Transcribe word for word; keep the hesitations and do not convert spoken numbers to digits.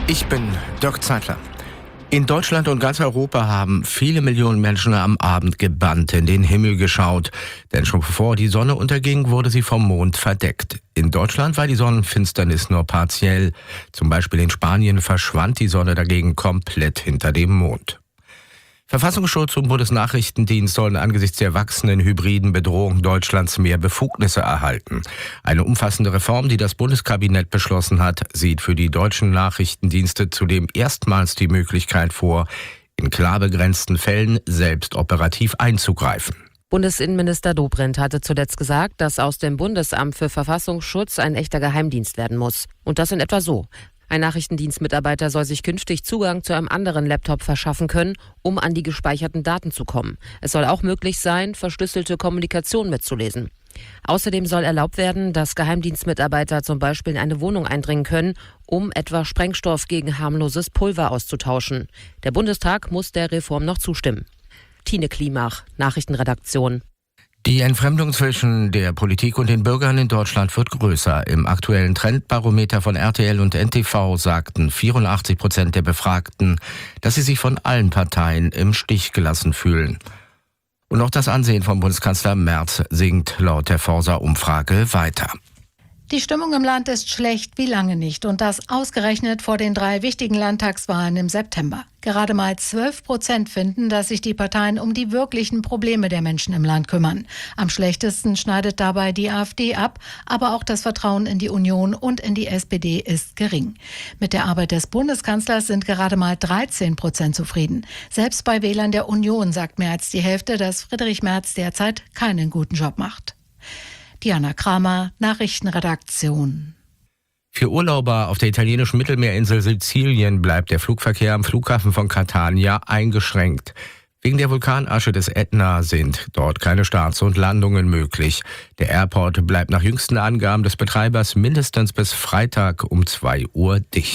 Ich bin Dirk Zeitler. In Deutschland und ganz Europa haben viele Millionen Menschen am Abend gebannt in den Himmel geschaut. Denn schon bevor die Sonne unterging, wurde sie vom Mond verdeckt. In Deutschland war die Sonnenfinsternis nur partiell. Zum Beispiel in Spanien verschwand die Sonne dagegen komplett hinter dem Mond. Verfassungsschutz und Bundesnachrichtendienst sollen angesichts der wachsenden hybriden Bedrohung Deutschlands mehr Befugnisse erhalten. Eine umfassende Reform, die das Bundeskabinett beschlossen hat, sieht für die deutschen Nachrichtendienste zudem erstmals die Möglichkeit vor, in klar begrenzten Fällen selbst operativ einzugreifen. Bundesinnenminister Dobrindt hatte zuletzt gesagt, dass aus dem Bundesamt für Verfassungsschutz ein echter Geheimdienst werden muss. Und das in etwa so: Ein Nachrichtendienstmitarbeiter soll sich künftig Zugang zu einem anderen Laptop verschaffen können, um an die gespeicherten Daten zu kommen. Es soll auch möglich sein, verschlüsselte Kommunikation mitzulesen. Außerdem soll erlaubt werden, dass Geheimdienstmitarbeiter zum Beispiel in eine Wohnung eindringen können, um etwa Sprengstoff gegen harmloses Pulver auszutauschen. Der Bundestag muss der Reform noch zustimmen. Tine Klimach, Nachrichtenredaktion. Die Entfremdung zwischen der Politik und den Bürgern in Deutschland wird größer. Im aktuellen Trendbarometer von R T L und N T V sagten vierundachtzig Prozent der Befragten, dass sie sich von allen Parteien im Stich gelassen fühlen. Und auch das Ansehen von Bundeskanzler Merz sinkt laut der Forsa-Umfrage weiter. Die Stimmung im Land ist schlecht wie lange nicht, und das ausgerechnet vor den drei wichtigen Landtagswahlen im September. Gerade mal zwölf Prozent finden, dass sich die Parteien um die wirklichen Probleme der Menschen im Land kümmern. Am schlechtesten schneidet dabei die AfD ab, aber auch das Vertrauen in die Union und in die S P D ist gering. Mit der Arbeit des Bundeskanzlers sind gerade mal dreizehn Prozent zufrieden. Selbst bei Wählern der Union sagt mehr als die Hälfte, dass Friedrich Merz derzeit keinen guten Job macht. Diana Kramer, Nachrichtenredaktion. Für Urlauber auf der italienischen Mittelmeerinsel Sizilien bleibt der Flugverkehr am Flughafen von Catania eingeschränkt. Wegen der Vulkanasche des Ätna sind dort keine Starts und Landungen möglich. Der Airport bleibt nach jüngsten Angaben des Betreibers mindestens bis Freitag um zwei Uhr dicht.